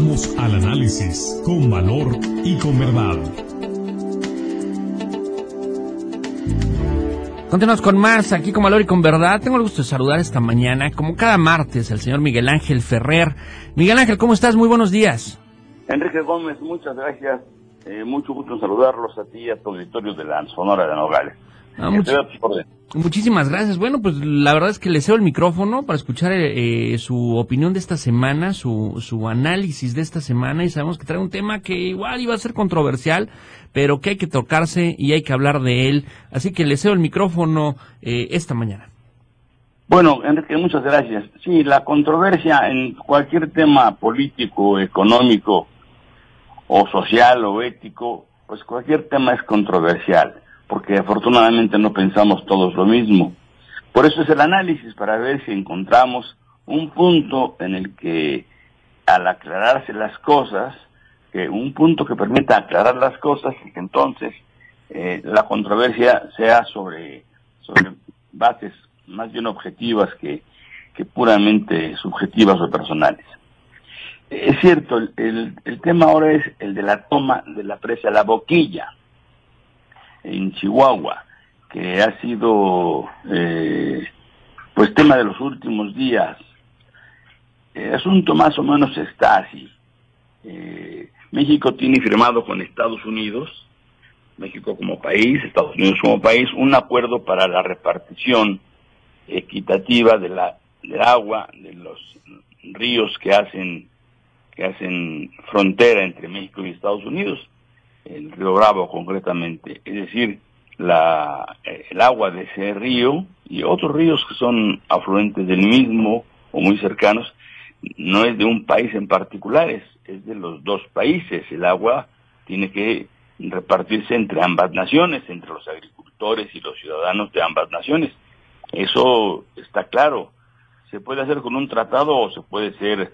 Vamos al análisis, con valor y con verdad. Continuamos con más, aquí con valor y con verdad. Tengo el gusto de saludar esta mañana, como cada martes, al señor Miguel Ángel Ferrer. Miguel Ángel, ¿cómo estás? Muy buenos días. Enrique Gómez, muchas gracias. Mucho gusto en saludarlos a ti y a tu auditorio de la Sonora de Nogales. Muchísimas gracias. Bueno, pues la verdad es que le cedo el micrófono para escuchar su opinión de esta semana, su análisis de esta semana, y sabemos que trae un tema que igual iba a ser controversial, pero que hay que tocarse y hay que hablar de él. Así que le cedo el micrófono esta mañana. Bueno, Enrique, muchas gracias. Sí, la controversia en cualquier tema político, económico, o social o ético, pues cualquier tema es controversial, porque afortunadamente no pensamos todos lo mismo. Por eso es el análisis, para ver si encontramos un punto en el que, al aclararse las cosas, un punto que permita aclarar las cosas, y que entonces la controversia sea sobre bases más bien objetivas que puramente subjetivas o personales. Es cierto, el tema ahora es el de la toma de la presa La Boquilla, en Chihuahua, que ha sido pues tema de los últimos días. El asunto más o menos está así. México tiene firmado con Estados Unidos, México como país, Estados Unidos como país, un acuerdo para la repartición equitativa del agua de los ríos que hacen frontera entre México y Estados Unidos, el río Bravo concretamente, es decir, el agua de ese río y otros ríos que son afluentes del mismo o muy cercanos, no es de un país en particular, es de los dos países. El agua tiene que repartirse entre ambas naciones, entre los agricultores y los ciudadanos de ambas naciones. Eso está claro. Se puede hacer con un tratado o se puede hacer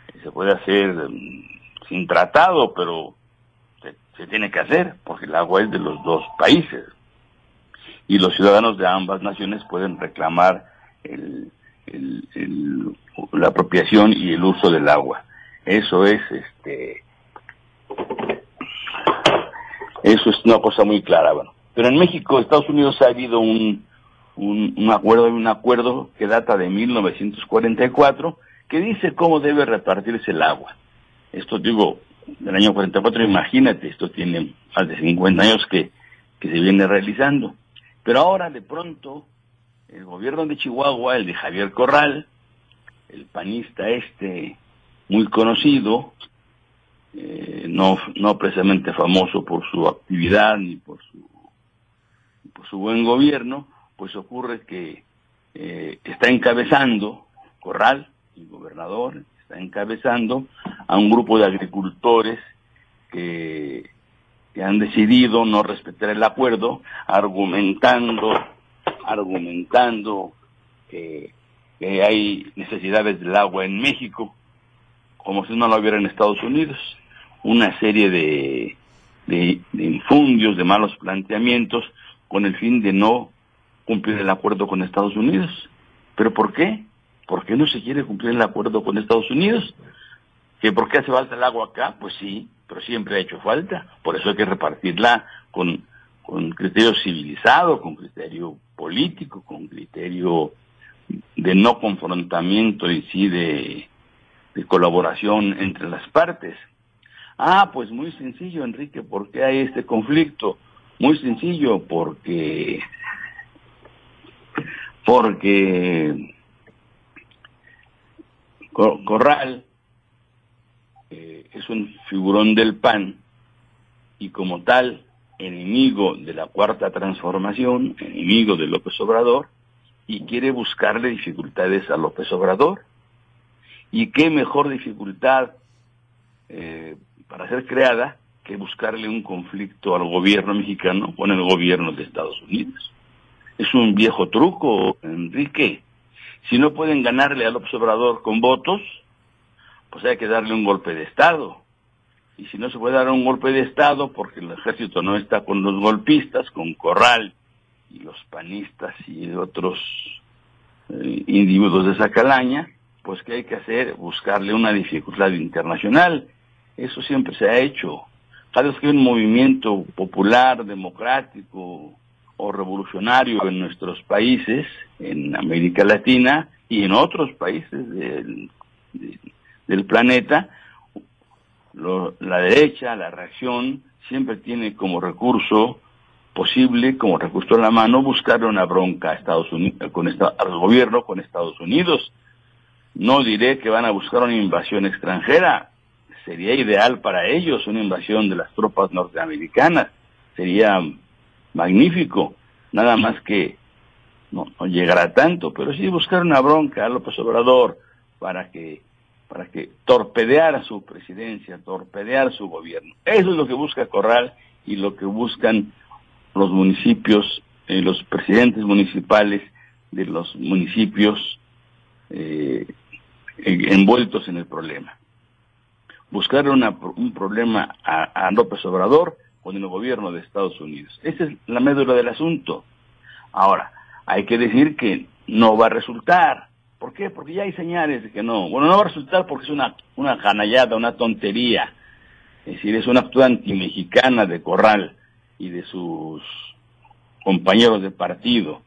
sin tratado, pero se tiene que hacer, porque el agua es de los dos países. Y los ciudadanos de ambas naciones pueden reclamar la apropiación y el uso del agua. Eso es una cosa muy clara. Bueno, pero en México, Estados Unidos, ha habido un acuerdo que data de 1944, que dice cómo debe repartirse el agua. Esto digo, del año 44, imagínate, esto tiene más de 50 años que se viene realizando. Pero ahora, de pronto, el gobierno de Chihuahua, el de Javier Corral, el panista muy conocido, no precisamente famoso por su actividad ni por su buen gobierno, pues ocurre que está encabezando, Corral, el gobernador, está encabezando a un grupo de agricultores que han decidido no respetar el acuerdo, argumentando que hay necesidades del agua en México, como si no lo hubiera en Estados Unidos. Una serie de infundios, de malos planteamientos, con el fin de no cumplir el acuerdo con Estados Unidos. ¿Pero por qué? ¿Por qué no se quiere cumplir el acuerdo con Estados Unidos? ¿Que por qué hace falta el agua acá? Pues sí, pero siempre ha hecho falta. Por eso hay que repartirla con criterio civilizado, con criterio político, con criterio de no confrontamiento y sí de colaboración entre las partes. Pues muy sencillo, Enrique, ¿por qué hay este conflicto? Muy sencillo, porque Corral es un figurón del PAN y como tal enemigo de la Cuarta Transformación, enemigo de López Obrador, y quiere buscarle dificultades a López Obrador. ¿Y qué mejor dificultad para ser creada que buscarle un conflicto al gobierno mexicano con el gobierno de Estados Unidos? Es un viejo truco, Enrique. Si no pueden ganarle a López Obrador con votos, pues hay que darle un golpe de Estado. Y si no se puede dar un golpe de Estado, porque el ejército no está con los golpistas, con Corral y los panistas y otros individuos de esa calaña, pues ¿qué hay que hacer? Buscarle una dificultad internacional. Eso siempre se ha hecho. Cada vez que hay un movimiento popular, democrático o revolucionario en nuestros países, en América Latina y en otros países del planeta, la derecha, la reacción, siempre tiene como recurso posible, como recurso a la mano, buscarle una bronca a Estados Unidos, al gobierno con Estados Unidos. No diré que van a buscar una invasión extranjera. Sería ideal para ellos una invasión de las tropas norteamericanas. Sería magnífico. Nada más que no llegará tanto, pero sí buscar una bronca a López Obrador para que torpedeara su presidencia, torpedear su gobierno. Eso es lo que busca Corral y lo que buscan los municipios, los presidentes municipales de los municipios envueltos en el problema. Buscar un problema a López Obrador con el gobierno de Estados Unidos. Esa es la médula del asunto. Ahora, hay que decir que no va a resultar. ¿Por qué? Porque ya hay señales de que no. Bueno, no va a resultar porque es una canallada, una tontería. Es decir, es una actitud antimexicana de Corral y de sus compañeros de partido.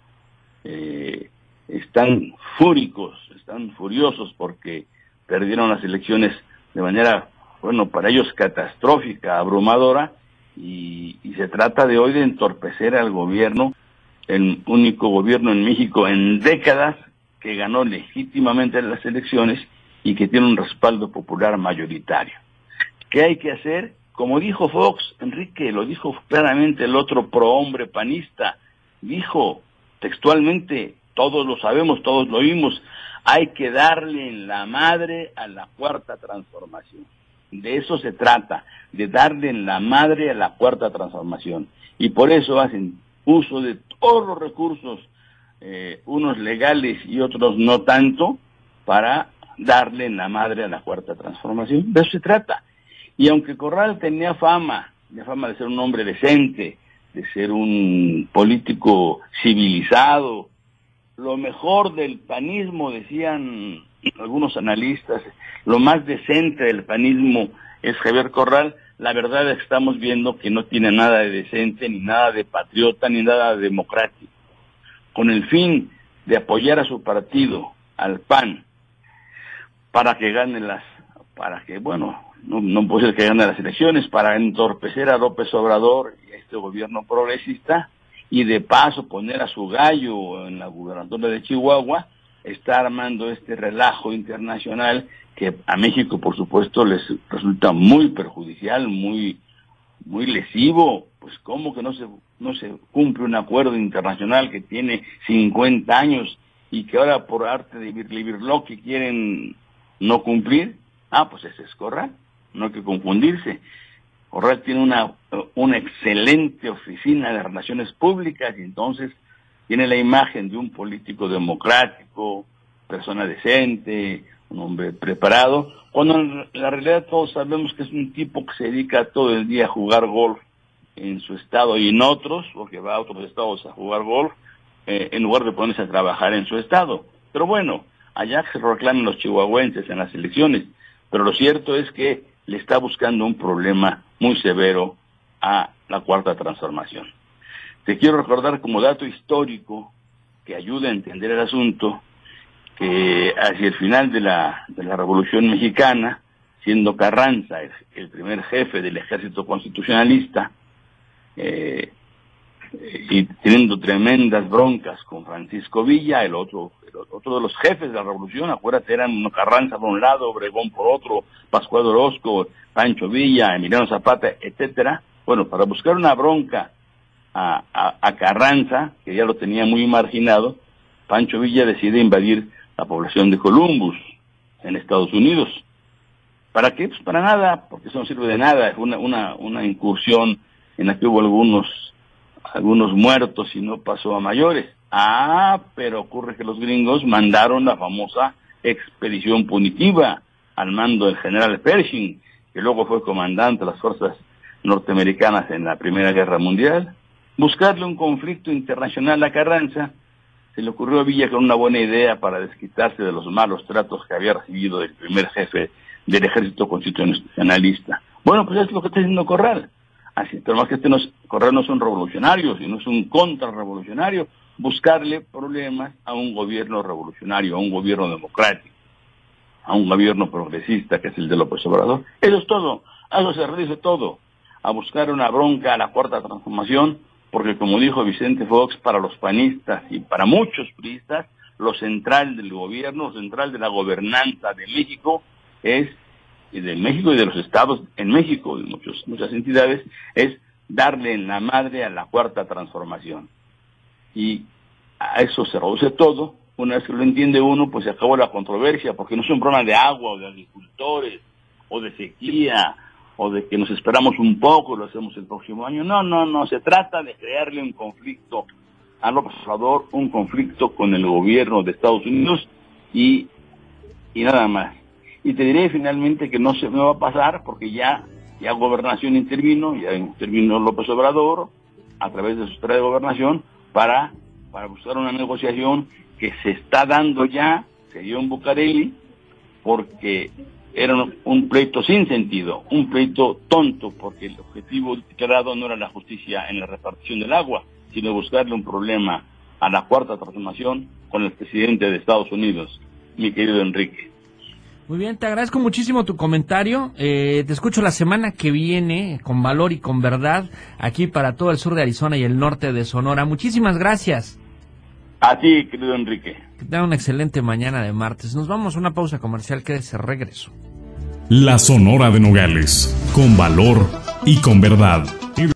Están furiosos porque perdieron las elecciones de manera, bueno, para ellos catastrófica, abrumadora, y se trata de hoy de entorpecer al gobierno, el único gobierno en México en décadas que ganó legítimamente las elecciones y que tiene un respaldo popular mayoritario. ¿Qué hay que hacer? Como dijo Fox, Enrique, lo dijo claramente el otro prohombre panista, dijo textualmente, todos lo sabemos, todos lo oímos, hay que darle en la madre a la cuarta transformación. De eso se trata, de darle en la madre a la cuarta transformación. Y por eso hacen uso de todos los recursos, unos legales y otros no tanto, para darle en la madre a la cuarta transformación. De eso se trata. Y aunque Corral tenía fama de ser un hombre decente, de ser un político civilizado, lo mejor del panismo, decían algunos analistas, lo más decente del panismo es Javier Corral. La verdad es que estamos viendo que no tiene nada de decente, ni nada de patriota, ni nada de democrático. Con el fin de apoyar a su partido, al PAN, para que gane no puede ser que gane las elecciones, para entorpecer a López Obrador y a este gobierno progresista, y de paso poner a su gallo en la gubernatura de Chihuahua, está armando este relajo internacional que a México, por supuesto, les resulta muy perjudicial, muy lesivo. Pues cómo que no se cumple un acuerdo internacional que tiene 50 años y que ahora por arte de Birlibirloque quieren no cumplir. Pues ese es Corral, no hay que confundirse. Corral tiene una excelente oficina de relaciones públicas y entonces tiene la imagen de un político democrático, persona decente, un hombre preparado, cuando en la realidad todos sabemos que es un tipo que se dedica todo el día a jugar golf en su estado y en otros, porque va a otros estados a jugar golf, en lugar de ponerse a trabajar en su estado. Pero bueno, allá se lo reclaman los chihuahuenses en las elecciones, pero lo cierto es que le está buscando un problema muy severo a la cuarta transformación. Te quiero recordar como dato histórico que ayuda a entender el asunto, que hacia el final de la Revolución Mexicana, siendo Carranza el primer jefe del ejército constitucionalista, y teniendo tremendas broncas con Francisco Villa, el otro de los jefes de la revolución, acuérdate, eran Carranza por un lado, Obregón por otro, Pascual Orozco, Pancho Villa, Emiliano Zapata, etcétera. Bueno, para buscar una bronca a Carranza, que ya lo tenía muy marginado, Pancho Villa decide invadir la población de Columbus, en Estados Unidos. ¿Para qué? Pues para nada, porque eso no sirve de nada. Es una incursión en la que hubo algunos muertos y no pasó a mayores. Pero ocurre que los gringos mandaron la famosa expedición punitiva al mando del general Pershing, que luego fue comandante de las fuerzas norteamericanas en la Primera Guerra Mundial. Buscarle un conflicto internacional a Carranza se le ocurrió a Villa con una buena idea para desquitarse de los malos tratos que había recibido del primer jefe del ejército constitucionalista. Bueno, pues es lo que está haciendo Corral. Así, pero más que Corral no es un revolucionario, sino es un contrarrevolucionario, buscarle problemas a un gobierno revolucionario, a un gobierno democrático, a un gobierno progresista que es el de López Obrador. Eso es todo, a eso se reduce todo, a buscar una bronca a la Cuarta Transformación, porque como dijo Vicente Fox, para los panistas y para muchos priistas, lo central del gobierno, lo central de la gobernanza de México y de los estados en México, de muchas entidades, es darle en la madre a la Cuarta Transformación. Y a eso se reduce todo. Una vez que lo entiende uno, pues se acabó la controversia, porque no es un problema de agua o de agricultores o de sequía o de que nos esperamos un poco y lo hacemos el próximo año. No, se trata de crearle un conflicto a López Obrador, un conflicto con el gobierno de Estados Unidos y nada más. Y te diré finalmente que no va a pasar porque ya Gobernación intervino, ya intervino López Obrador a través de su secretario de Gobernación para buscar una negociación que se está dando ya, se dio en Bucareli, porque era un pleito sin sentido, un pleito tonto, porque el objetivo declarado no era la justicia en la repartición del agua, sino buscarle un problema a la Cuarta Transformación con el presidente de Estados Unidos, mi querido Enrique. Muy bien, te agradezco muchísimo tu comentario. Te escucho la semana que viene con valor y con verdad aquí para todo el sur de Arizona y el norte de Sonora. Muchísimas gracias. A ti, querido Enrique. Que tenga una excelente mañana de martes. Nos vamos a una pausa comercial, quédese, regreso. La Sonora de Nogales, con valor y con verdad.